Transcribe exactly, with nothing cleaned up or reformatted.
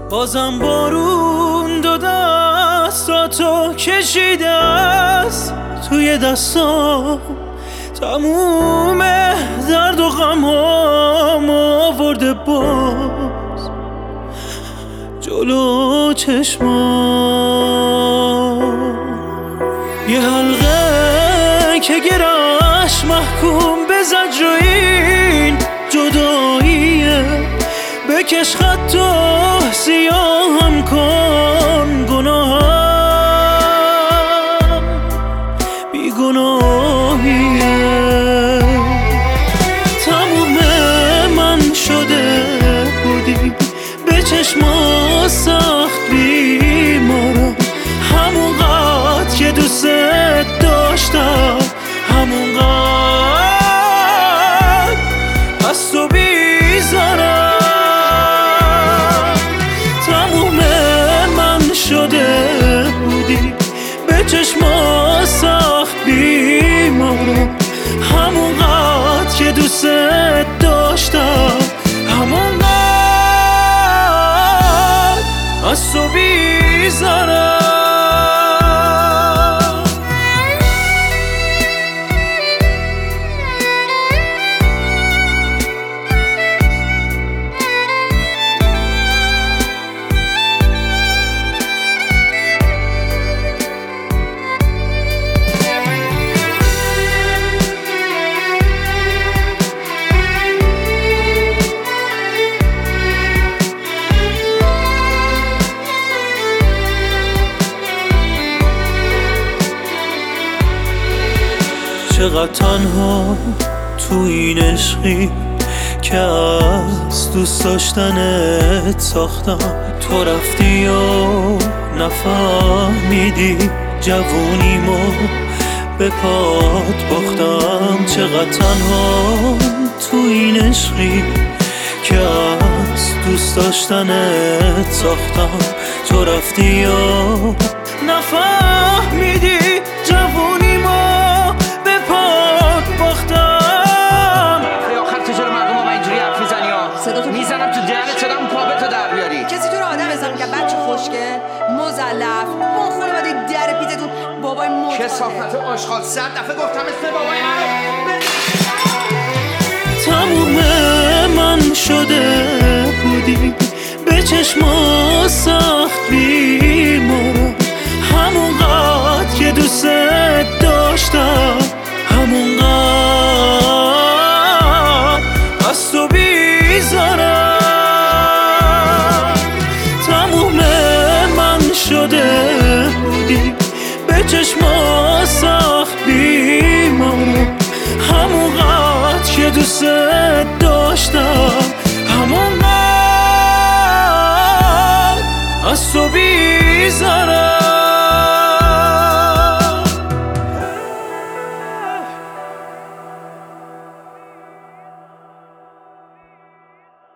بازم بارون دو دستاتو کشیده است توی دستام، تموم درد و غمام آورده باز جلو چشمام. یه حلقه که گرش محکوم به زجر و این جداییه، بکش خط و سیاهم کن گناهم بی گناهیه. تموم من شده بودی به چشما سخت بیمارم، همون قد که دوست داشتم، همون قد از تو بیزارم. تموم من شده بودی به چشما سخت بیمارم، همون قد که دوست داشتم، همون قد از تو بیزارم. چقدر تنها تو این عشقی که از دوست داشتنت ساختم، تو رفتی و نفهمیدی جوونیمو به پات باختم. چقدر تنها تو این عشقی که از دوست داشتنت ساختم، تو رفتی و نفهمیدی جوونیمو میزنم تو دهنت صدا اون پا به تو در بیاری. کسی تو رو آدم حساب که بچه خوشگل مزلف با خونه باده در پیتتون بابای موت چه صافت آشغال، صد دفعه گفتم اسم بابای تموم من شده بودی به چشما سخت بیمارم، همون قد که دوست داشتم، همون قد از تو بیزارم. تموم من شده بودی به چشما سخت بیمارم، همون قد که دوست داشتم، همون قد از تو بیزارم.